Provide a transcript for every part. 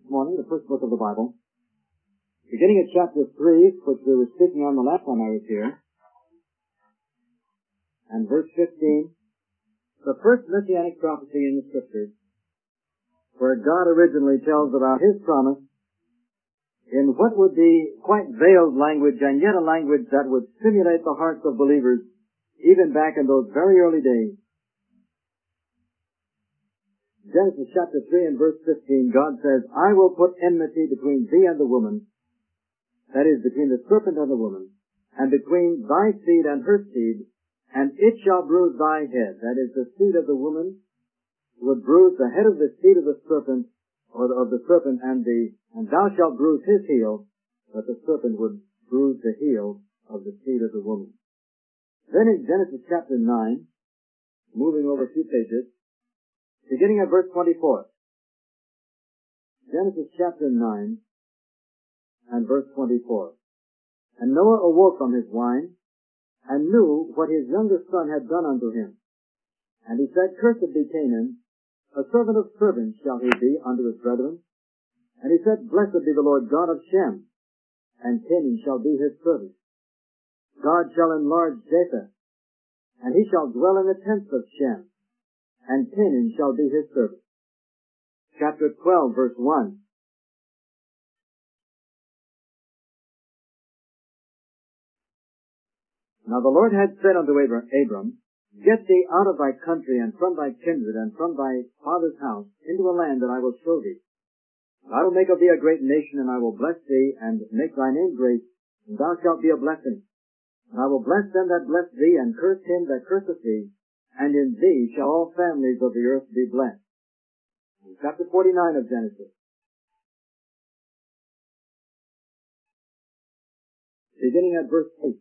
this morning, the first book of the Bible, beginning at chapter 3, which we were speaking on the last time I was here, and verse 15, the first messianic prophecy in the Scriptures, where God originally tells about His promise in what would be quite veiled language, and yet a language that would stimulate the hearts of believers even back in those very early days. Genesis chapter 3 and verse 15, God says, I will put enmity between thee and the woman, that is, between the serpent and the woman, and between thy seed and her seed, and it shall bruise thy head. That is, the seed of the woman would bruise the head of the seed of the serpent, or of the serpent, and thou shalt bruise his heel, but the serpent would bruise the heel of the seed of the woman. Then in Genesis chapter 9, moving over a few pages, beginning at verse 24. Genesis chapter 9 and verse 24. And Noah awoke from his wine, and knew what his younger son had done unto him. And he said, Cursed be Canaan, a servant of servants shall he be unto his brethren. And he said, Blessed be the Lord God of Shem, and Canaan shall be his servant. God shall enlarge Japheth, and he shall dwell in the tents of Shem, and Canaan shall be his servant. Chapter 12, verse 1. Now the Lord had said unto Abram, Get thee out of thy country, and from thy kindred, and from thy father's house, into a land that I will show thee. I will make of thee a great nation, and I will bless thee, and make thy name great, and thou shalt be a blessing. And I will bless them that bless thee, and curse him that curseth thee, and in thee shall all families of the earth be blessed. Chapter 49 of Genesis. Beginning at verse 8.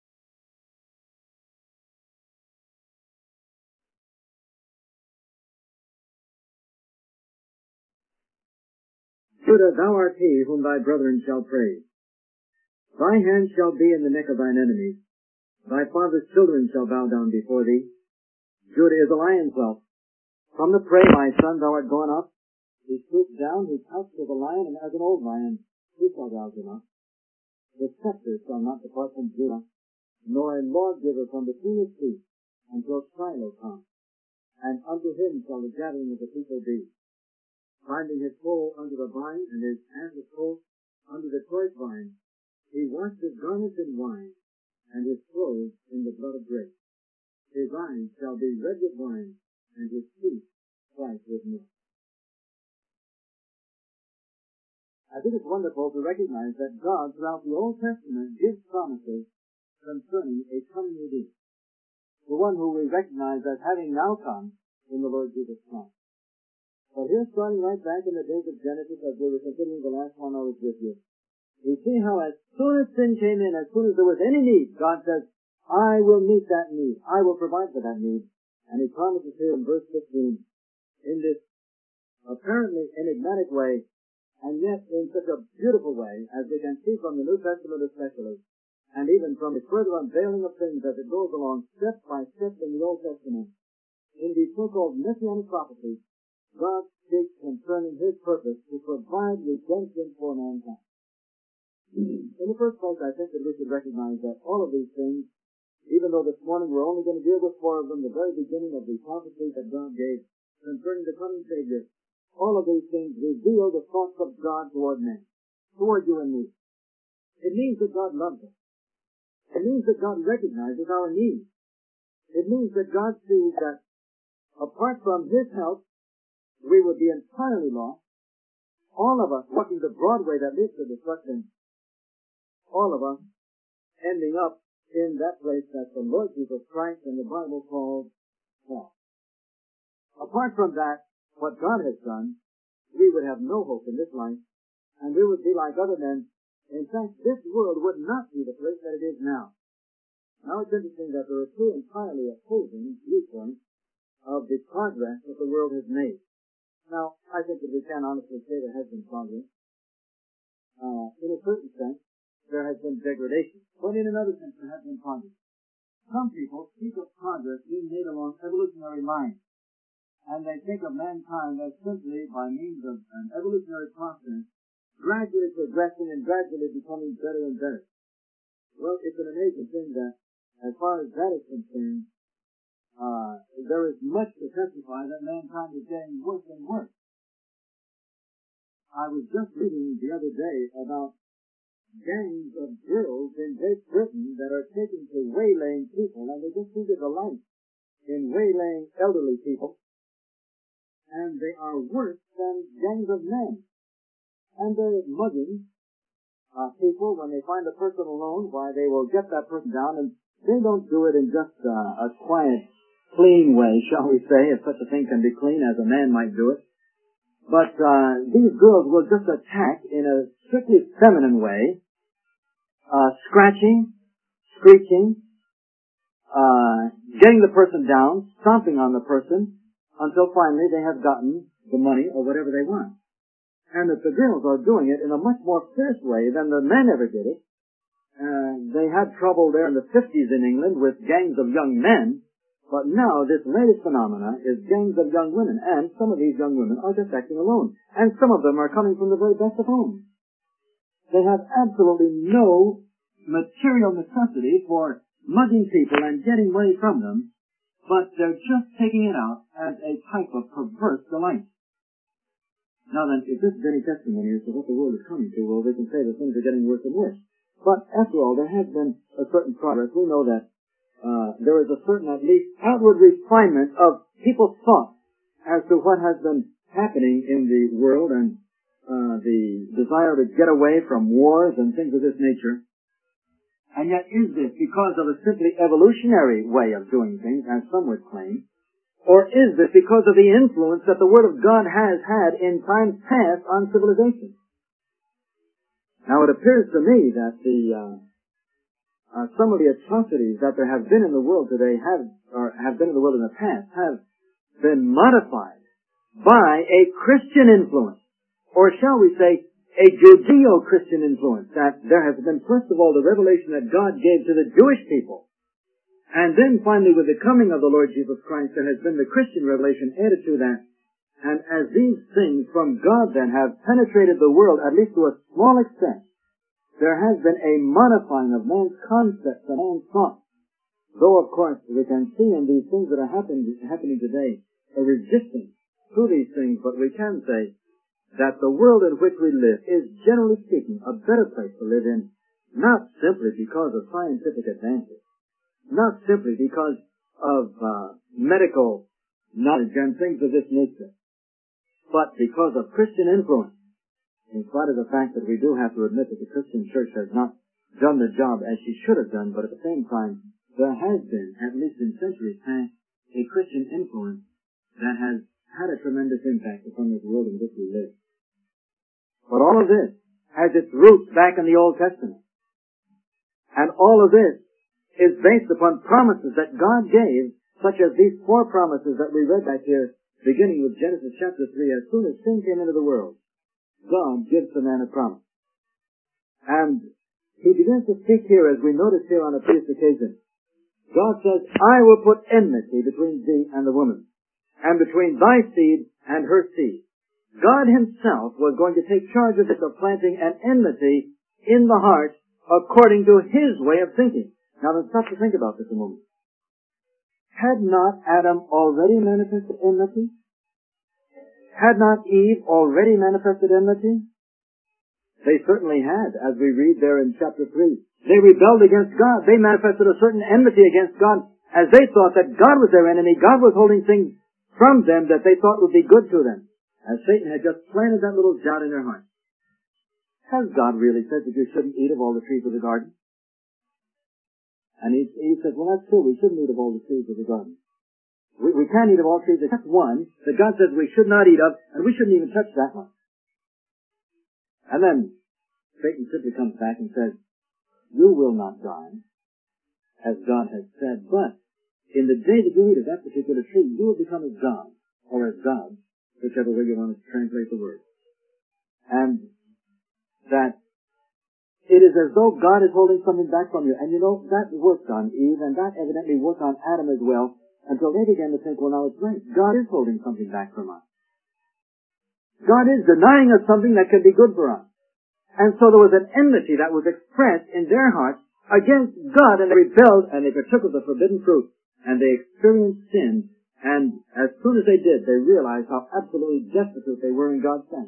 Judah, thou art he whom thy brethren shall praise. Thy hand shall be in the neck of thine enemies. Thy father's children shall bow down before thee. Judah is a lion's whelp. From the prey, my son, thou art gone up. He stooped down, he couched as a lion, and as an old lion, who shall rouse him up? The scepter shall not depart from Judah, nor a lawgiver from between his feet, until Shiloh come. And unto him shall the gathering of the people be. Finding his foal under the vine, and his antler colt under the choice vine, he washed his garments in wine, and his clothes in the blood of grapes. His eyes shall be red with wine, and his teeth white with milk. I think it's wonderful to recognize that God, throughout the Old Testament, gives promises concerning a coming Redeemer, the one who we recognize as having now come in the Lord Jesus Christ. But here, starting right back in the days of Genesis, as we were considering the last one I was with you, we see how as soon as sin came in, as soon as there was any need, God says, I will meet that need. I will provide for that need. And He promises here in verse 15, in this apparently enigmatic way, and yet in such a beautiful way, as we can see from the New Testament especially, and even from the further unveiling of things as it goes along step by step in the Old Testament, in these so-called messianic prophecies, God speaks concerning His purpose to provide redemption for mankind. In the first place, I think that we should recognize that all of these things, even though this morning we're only going to deal with four of them, the very beginning of the prophecy that God gave concerning the coming Savior, all of these things reveal the thoughts of God toward men, toward you and me. It means that God loves us. It means that God recognizes our needs. It means that God sees that apart from His help, we would be entirely lost. All of us walking the broad way that leads to destruction. All of us ending up in that place that the Lord Jesus Christ and the Bible calls hell. Apart from that, what God has done, we would have no hope in this life, and we would be like other men. In fact, this world would not be the place that it is now. Now it's interesting that there are two entirely opposing viewpoints of the progress that the world has made. Now, I think that we can honestly say there has been progress. In a certain sense, there has been degradation, but in another sense, there has been progress. Some people speak of progress being made along evolutionary lines. and they think of mankind as simply, by means of an evolutionary process, gradually progressing and gradually becoming better and better. Well, it's an amazing thing that, as far as that is concerned, there is much to testify that mankind is getting worse and worse. I was just reading the other day about gangs of girls in Great Britain that are taken to waylaying people, and they just see the delight in waylaying elderly people, and they are worse than gangs of men. And they're mugging people when they find a person alone. Why, they will get that person down, and they don't do it in just a quiet, clean way, shall we say, if such a thing can be clean as a man might do it. But these girls will just attack in a strictly feminine way, scratching, screeching, getting the person down, stomping on the person, until finally they have gotten the money or whatever they want. And that the girls are doing it in a much more fierce way than the men ever did it. They had trouble there in the 50s in England with gangs of young men, but now this latest phenomena is gangs of young women, and some of these young women are just acting alone, and some of them are coming from the very best of homes. They have absolutely no material necessity for mugging people and getting money from them, but they're just taking it out as a type of perverse delight. Now then, if this is any testimony as to what the world is coming to, well, they can say that things are getting worse and worse. But after all, there has been a certain progress. We know that there is a certain, at least, outward refinement of people's thought as to what has been happening in the world, and the desire to get away from wars and things of this nature. And yet, is this because of a simply evolutionary way of doing things, as some would claim, or is this because of the influence that the Word of God has had in times past on civilization? Now, it appears to me that some of the atrocities that there have been in the world today have been in the world in the past have been modified by a Christian influence, or shall we say, a Judeo-Christian influence. That there has been, first of all, the revelation that God gave to the Jewish people, and then finally, with the coming of the Lord Jesus Christ, there has been the Christian revelation added to that. And as these things from God then have penetrated the world, at least to a small extent, there has been a modifying of man's concepts and man's thoughts. Though, of course, we can see in these things that are happening today a resistance to these things, but we can say that the world in which we live is, generally speaking, a better place to live in, not simply because of scientific advances, not simply because of medical knowledge and things of this nature, but because of Christian influence, in spite of the fact that we do have to admit that the Christian church has not done the job as she should have done, but at the same time, there has been, at least in centuries past, a Christian influence that has had a tremendous impact upon this world in which we live. But all of this has its roots back in the Old Testament. And all of this is based upon promises that God gave, such as these 4 promises that we read back here, beginning with Genesis chapter 3. As soon as sin came into the world, God gives the man a promise. And he begins to speak here, as we notice here on a previous occasion. God says, I will put enmity between thee and the woman, and between thy seed and her seed. God himself was going to take charge of this, of planting an enmity in the heart according to his way of thinking. Now then, stop to think about this a moment. Had not Adam already manifested enmity? Had not Eve already manifested enmity? They certainly had, as we read there in chapter 3. They rebelled against God. They manifested a certain enmity against God, as they thought that God was their enemy. God was holding things from them that they thought would be good to them, as Satan had just planted that little doubt in their hearts. Has God really said that you shouldn't eat of all the trees of the garden? And he says, well, that's true. We shouldn't eat of all the trees of the garden. We can't eat of all trees except one that God says we should not eat of, and we shouldn't even touch that one. And then Satan simply comes back and says, you will not die, as God has said, but in the day that you eat of that particular tree, you will become as God, or as gods, whichever way you want to translate the word. And that it is as though God is holding something back from you. And you know, that worked on Eve, and that evidently worked on Adam as well. until they began to think, well, now it's right. God is holding something back from us. God is denying us something that can be good for us. And so there was an enmity that was expressed in their hearts against God, and they rebelled, and they partook of the forbidden fruit, and they experienced sin, and as soon as they did, they realized how absolutely destitute they were in God's sight.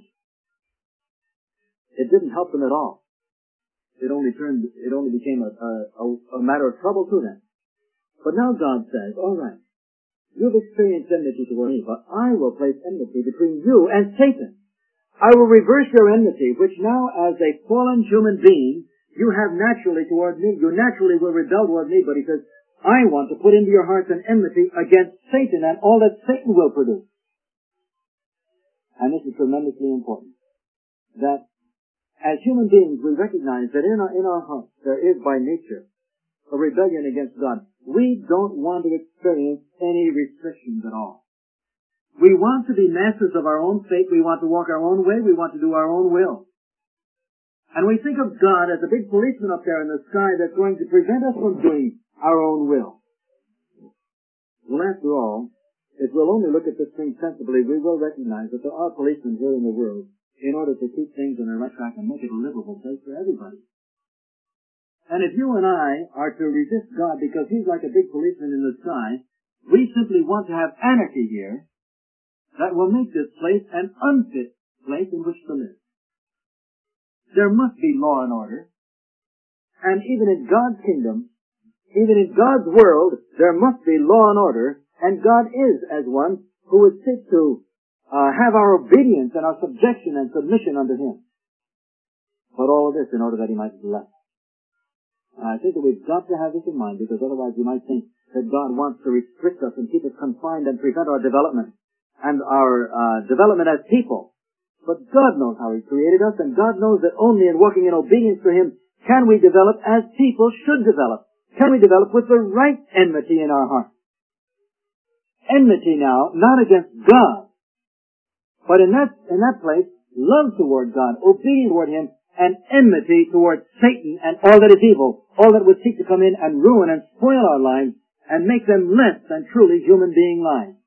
It didn't help them at all. It only became a matter of trouble to them. But now God says, all right, you've experienced enmity toward me, but I will place enmity between you and Satan. I will reverse your enmity, which now as a fallen human being, you have naturally toward me. You naturally will rebel toward me, but he says, I want to put into your hearts an enmity against Satan and all that Satan will produce. And this is tremendously important. That as human beings, we recognize that in our hearts there is by nature a rebellion against God. We don't want to experience any restrictions at all. We want to be masters of our own fate. We want to walk our own way. We want to do our own will. And we think of God as a big policeman up there in the sky that's going to prevent us from doing our own will. Well, after all, if we'll only look at this thing sensibly, we will recognize that there are policemen here in the world in order to keep things on the right track and make it a livable place for everybody. And if you and I are to resist God because he's like a big policeman in the sky, we simply want to have anarchy here that will make this place an unfit place in which to live. There must be law and order. And even in God's kingdom, even in God's world, there must be law and order. And God is as one who would seek to have our obedience and our subjection and submission unto him. But all of this in order that he might bless. I think that we've got to have this in mind, because otherwise we might think that God wants to restrict us and keep us confined and prevent our development and our development as people. But God knows how he created us, and God knows that only in walking in obedience to him can we develop as people should develop. Can we develop with the right enmity in our heart? Enmity now, not against God, but in that place, love toward God, obedience toward him, and enmity toward Satan and all that is evil, all that would seek to come in and ruin and spoil our lives and make them less than truly human being lives.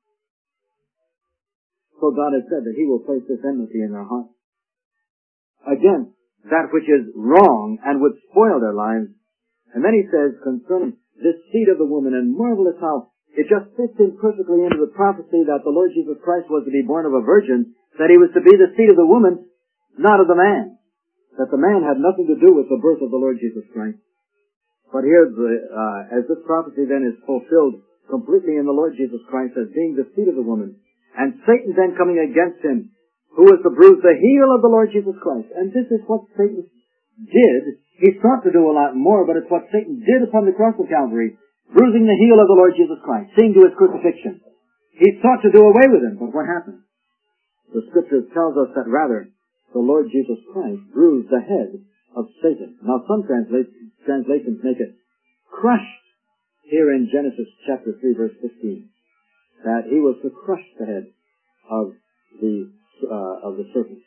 So God has said that he will place this enmity in their hearts against that which is wrong and would spoil their lives. And then he says concerning this seed of the woman, and marvelous how it just fits in perfectly into the prophecy that the Lord Jesus Christ was to be born of a virgin, that he was to be the seed of the woman, not of the man. That the man had nothing to do with the birth of the Lord Jesus Christ. But here, as this prophecy then is fulfilled completely in the Lord Jesus Christ as being the seed of the woman, and Satan then coming against him, who was to bruise the heel of the Lord Jesus Christ. And this is what Satan did. He sought to do a lot more, but it's what Satan did upon the cross of Calvary, bruising the heel of the Lord Jesus Christ, seeing to his crucifixion. He sought to do away with him, but what happened? The Scriptures tells us that rather, the Lord Jesus Christ bruised the head of Satan. Now some translations make it crushed here in Genesis chapter 3 verse 15. That he was to crush the head of the serpent.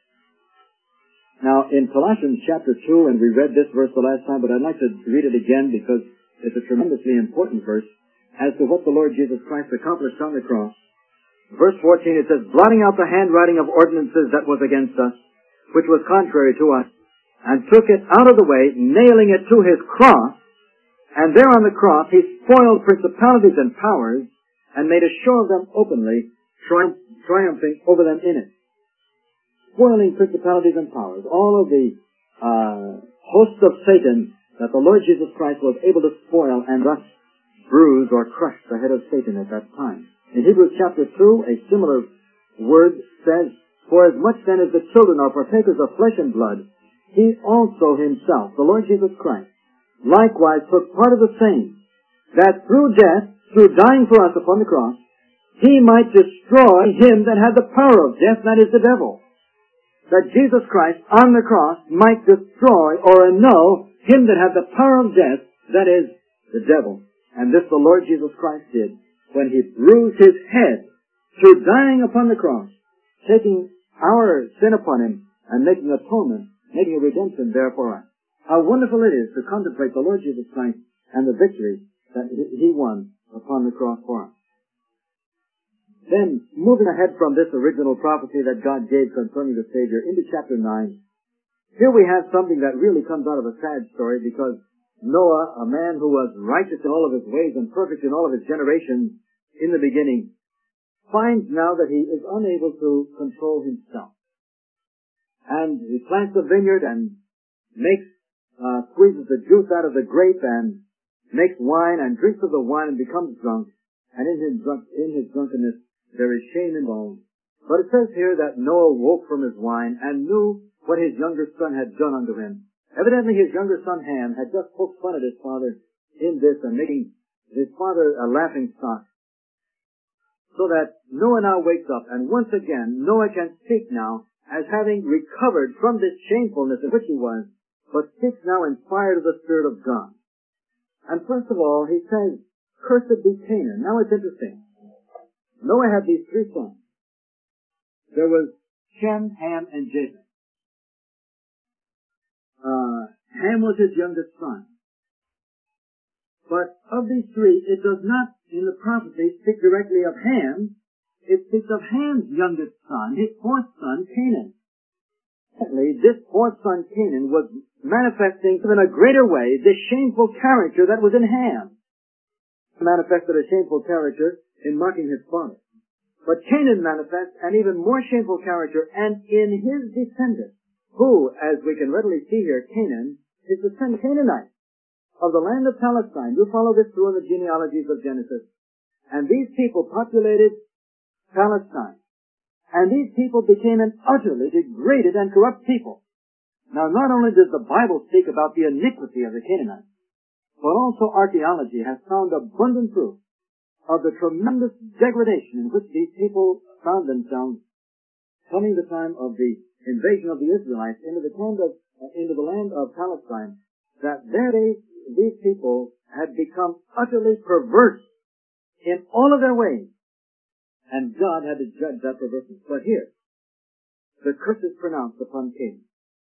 Now, in Colossians chapter 2, and we read this verse the last time, but I'd like to read it again because it's a tremendously important verse as to what the Lord Jesus Christ accomplished on the cross. Verse 14, it says, blotting out the handwriting of ordinances that was against us, which was contrary to us, and took it out of the way, nailing it to his cross, and there on the cross he spoiled principalities and powers, and made a show of them openly, triumphing over them in it. Spoiling principalities and powers, all of the hosts of Satan that the Lord Jesus Christ was able to spoil and thus bruise or crush the head of Satan at that time. In Hebrews chapter 2, a similar word says, for as much then as the children are partakers of flesh and blood, he also himself, the Lord Jesus Christ, likewise took part of the same, that through death, through dying for us upon the cross, he might destroy him that had the power of death, that is the devil. That Jesus Christ on the cross might destroy or annul him that had the power of death, that is the devil. And this the Lord Jesus Christ did when he bruised his head through dying upon the cross, taking our sin upon him and making atonement, making a redemption there for us. How wonderful it is to contemplate the Lord Jesus Christ and the victory that he won upon the cross for us. Then, moving ahead from this original prophecy that God gave concerning the Savior into chapter 9, here we have something that really comes out of a sad story, because Noah, a man who was righteous in all of his ways and perfect in all of his generations in the beginning, finds now that he is unable to control himself. And he plants a vineyard and squeezes the juice out of the grape and makes wine and drinks of the wine and becomes drunk. And in his drunkenness there is shame involved. But it says here that Noah woke from his wine and knew what his younger son had done unto him. Evidently his younger son Ham had just poked fun at his father in this and making his father a laughing stock. So that Noah now wakes up, and once again Noah can speak now as having recovered from this shamefulness in which he was, but speaks now inspired of the Spirit of God. And first of all, he says, "Cursed be Canaan." Now it's interesting. Noah had these three sons. There was Shem, Ham, and Japheth. Ham was his youngest son. But of these three, it does not, in the prophecy, speak directly of Ham. It speaks of Ham's youngest son, his fourth son, Canaan. Secondly, this fourth son, Canaan, was manifesting in a greater way the shameful character that was in Ham. He manifested a shameful character in mocking his father. But Canaan manifests an even more shameful character, and in his descendants, who, as we can readily see here, Canaan, is the descendant Canaanite of the land of Palestine. You follow this through in the genealogies of Genesis. And these people populated Palestine. And these people became an utterly degraded and corrupt people. Now, not only does the Bible speak about the iniquity of the Canaanites, but also archaeology has found abundant proof of the tremendous degradation in which these people found themselves coming the time of the invasion of the Israelites into the land of Palestine, that these people had become utterly perverse in all of their ways. And God had to judge that perverseness. But here, the curse is pronounced upon Canaan,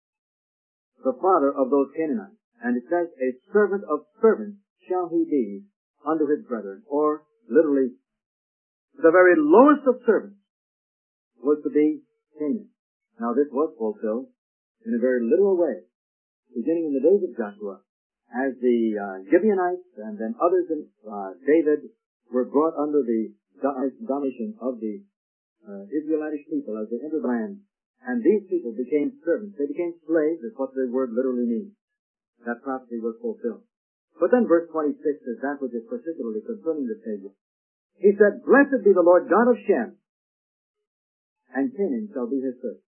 the father of those Canaanites. And it says, "A servant of servants shall he be unto his brethren." Or, literally, the very lowest of servants was to be Canaan. Now, this was fulfilled in a very literal way, beginning in the days of Joshua, as the Gibeonites and then others in David were brought under the domination of the Israelitish people as they entered the land. And these people became servants. They became slaves, is what the word literally means. That prophecy was fulfilled. But then verse 26 is that which is particularly concerning the Savior. He said, "Blessed be the Lord God of Shem, and Canaan shall be his servant."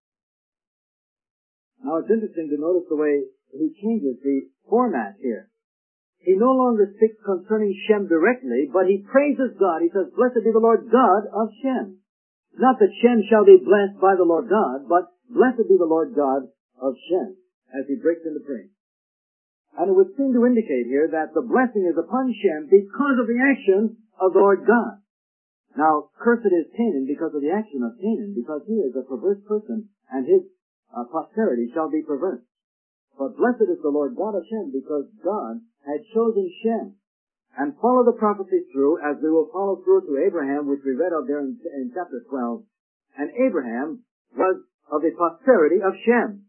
Now it's interesting to notice the way he changes the format here. He no longer speaks concerning Shem directly, but he praises God. He says, "Blessed be the Lord God of Shem." Not that Shem shall be blessed by the Lord God, but blessed be the Lord God of Shem, as he breaks into praise. And it would seem to indicate here that the blessing is upon Shem because of the action of the Lord God. Now, cursed is Canaan because of the action of Canaan, because he is a perverse person, and his posterity shall be perverse. But blessed is the Lord God of Shem, because God had chosen Shem. And follow the prophecy through, as we will follow through to Abraham, which we read of there in chapter 12. And Abraham was of the posterity of Shem.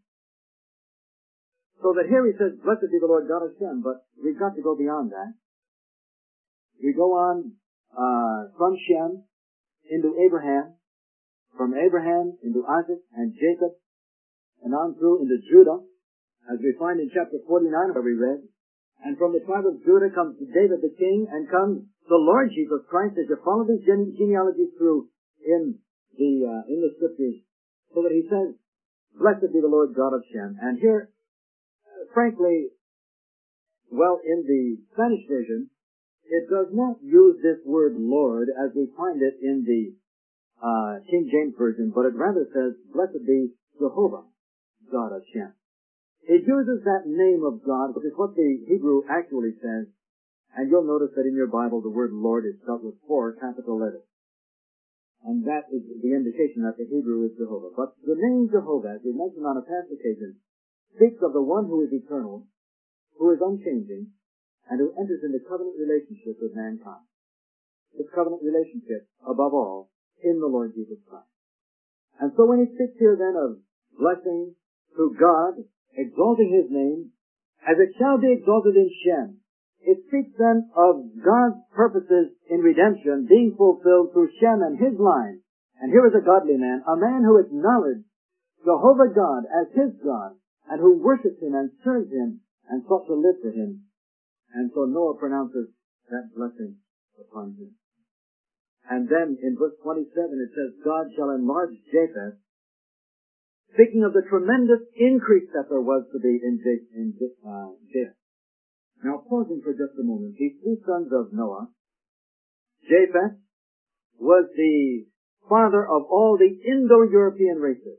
So that here he says, "Blessed be the Lord God of Shem," but we've got to go beyond that. We go on from Shem into Abraham, from Abraham into Isaac and Jacob, and on through into Judah, as we find in chapter 49 where we read. And from the tribe of Judah comes David the king, and comes the Lord Jesus Christ, as you follow these genealogies through in the scriptures, so that he says, "Blessed be the Lord God of Shem." And here, frankly, in the Spanish version, it does not use this word Lord as we find it in the King James Version, but it rather says, "Blessed be Jehovah, God of Shem." It uses that name of God, which is what the Hebrew actually says, and you'll notice that in your Bible the word Lord is spelled with 4 capital letters. And that is the indication that the Hebrew is Jehovah. But the name Jehovah, as we mentioned on a past occasion, speaks of the one who is eternal, who is unchanging, and who enters into covenant relationship with mankind. This covenant relationship, above all, in the Lord Jesus Christ. And so when he speaks here then of blessing through God, exalting his name, as it shall be exalted in Shem, it speaks then of God's purposes in redemption being fulfilled through Shem and his line. And here is a godly man, a man who acknowledged Jehovah God as his God, and who worshipped him and served him and sought to live for him. And so Noah pronounces that blessing upon him. And then in verse 27 it says, God shall enlarge Japheth, speaking of the tremendous increase that there was to be in Japheth. Now pausing for just a moment, these two sons of Noah, Japheth was the father of all the Indo-European races.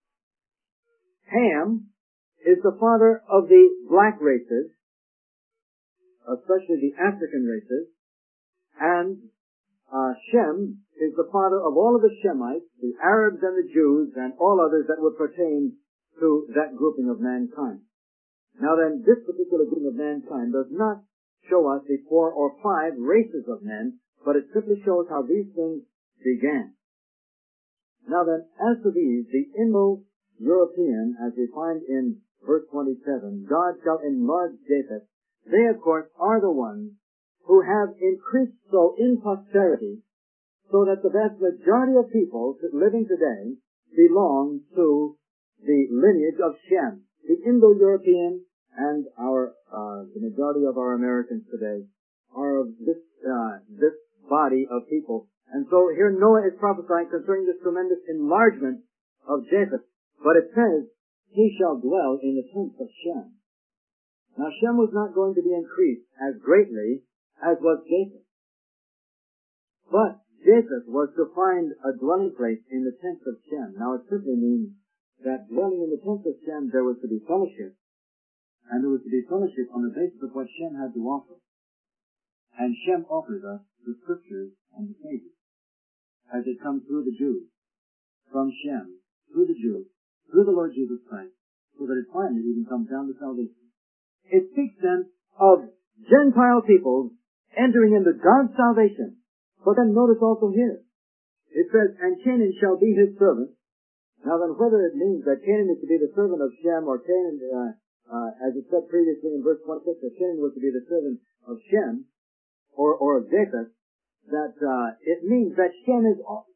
Ham is the father of the black races, especially the African races, and Shem is the father of all of the Shemites, the Arabs and the Jews, and all others that would pertain to that grouping of mankind. Now then, this particular grouping of mankind does not show us the 4 or 5 races of men, but it simply shows how these things began. Now then, as to these, the Indo-European, as we find in verse 27, God shall enlarge Japheth. They, of course, are the ones who have increased so in posterity, so that the vast majority of people living today belong to the lineage of Shem. The Indo-European and the majority of our Americans today are of this body of people. And so here Noah is prophesying concerning this tremendous enlargement of Japheth. But it says, he shall dwell in the tents of Shem. Now Shem was not going to be increased as greatly as was Japheth. But Japheth was to find a dwelling place in the tents of Shem. Now it simply means that dwelling in the tents of Shem there was to be fellowship. And there was to be fellowship on the basis of what Shem had to offer. And Shem offers us the Scriptures and the Savior, as it comes through the Jews, from Shem, through the Jews, through the Lord Jesus Christ, so that it finally even comes down to salvation. It speaks then of Gentile peoples entering into God's salvation. But then notice also here, it says, and Canaan shall be his servant. Now then, whether it means that Canaan is to be the servant of Shem, or Canaan, as it said previously in verse 26, that Canaan was to be the servant of Shem, or of Japheth, that it means that Canaan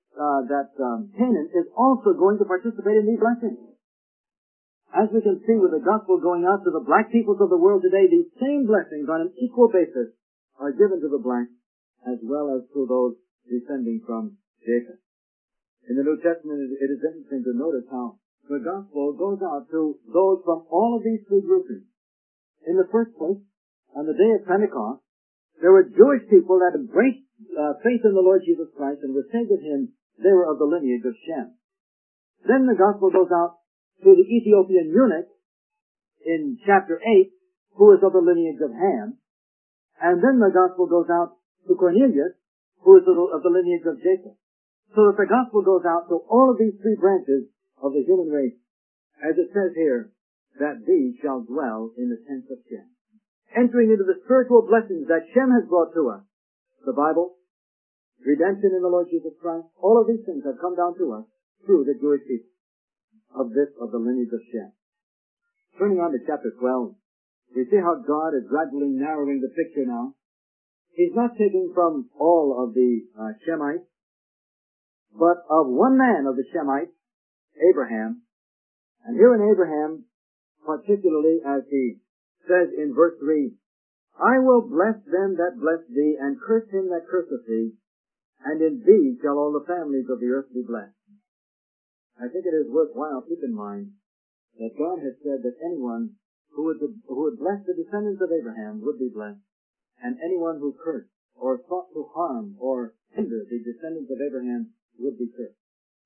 is also going to participate in these blessings. As we can see with the gospel going out to the black peoples of the world today, these same blessings on an equal basis are given to the blacks as well as to those descending from Japheth. In the New Testament, it is interesting to notice how the gospel goes out to those from all of these three groupings. In the first place, on the day of Pentecost, there were Jewish people that embraced faith in the Lord Jesus Christ and were saved of him. They were of the lineage of Shem. Then the gospel goes out to the Ethiopian eunuch in chapter 8, who is of the lineage of Ham. And then the gospel goes out to Cornelius, who is of the lineage of Jacob. So that the gospel goes out to all of these three branches of the human race, as it says here, that these shall dwell in the tents of Shem. Entering into the spiritual blessings that Shem has brought to us. The Bible, redemption in the Lord Jesus Christ, all of these things have come down to us through the Jewish people of the lineage of Shem. Turning on to chapter 12, we see how God is gradually narrowing the picture now. He's not taking from all of the Shemites, but of one man of the Shemites, Abraham. And here in Abraham, particularly as he says in verse 3, I will bless them that bless thee, and curse him that curseth thee, and in thee shall all the families of the earth be blessed. I think it is worthwhile to keep in mind that God has said that anyone who would bless the descendants of Abraham would be blessed, and anyone who cursed or sought to harm or hinder the descendants of Abraham would be cursed.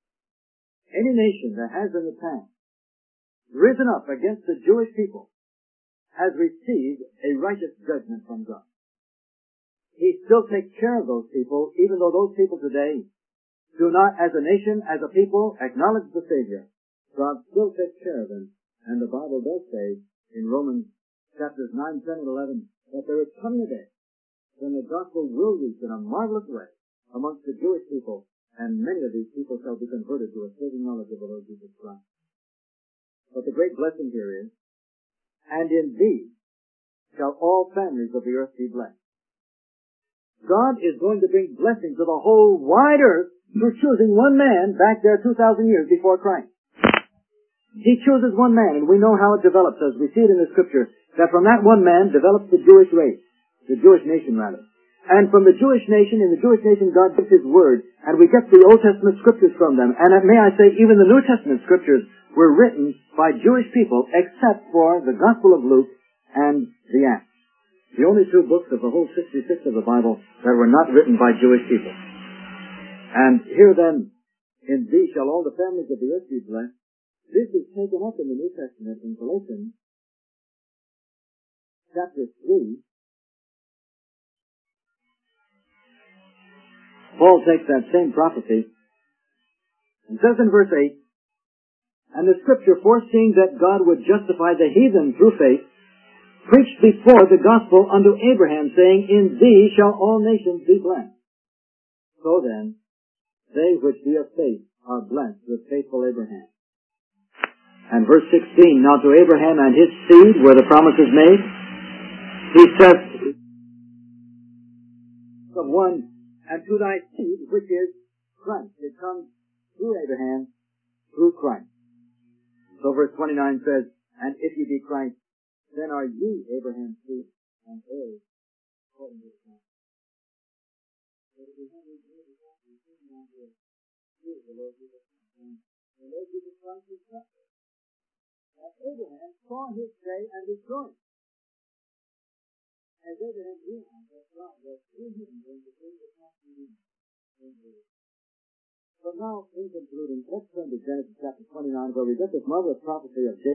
Any nation that has in the past risen up against the Jewish people has received a righteous judgment from God. He still takes care of those people, even though those people today do not, as a nation, as a people, acknowledge the Savior. God still takes care of them. And the Bible does say in Romans chapters 9, 10, and 11 that there is coming a day when the gospel will reach in a marvelous way amongst the Jewish people, and many of these people shall be converted to a saving knowledge of the Lord Jesus Christ. But the great blessing here is, and in thee shall all families of the earth be blessed. God is going to bring blessing to the whole wide earth through choosing one man back there 2,000 years before Christ. He chooses one man, and we know how it develops as we see it in the Scripture, that from that one man develops the Jewish race, the Jewish nation rather. And from the Jewish nation, in the Jewish nation God gives His Word, and we get the Old Testament Scriptures from them. And may I say, even the New Testament Scriptures were written by Jewish people, except for the Gospel of Luke and the Acts. The only two books of the whole 66 of the Bible that were not written by Jewish people. And here then, in thee shall all the families of the earth be blessed. This is taken up in the New Testament in Galatians chapter 3. Paul takes that same prophecy and says in verse 8, and the Scripture, foreseeing that God would justify the heathen through faith, preached before the gospel unto Abraham, saying, in thee shall all nations be blessed. So then, they which be of faith are blessed with faithful Abraham. And verse 16, now to Abraham and his seed were the promises made. He says, of one, and to thy seed, which is Christ. It comes through Abraham, through Christ. So verse 29 says, and if ye be Christ, then are ye Abraham's seed and heirs according to the promise. The Lord Jesus Christ is suffering. And Abraham saw his day and rejoiced. As Abraham realized that God was through him going to bring the promise in the world. So now, in concluding, let's turn to Genesis chapter 29, where we get this marvelous prophecy of Jacob.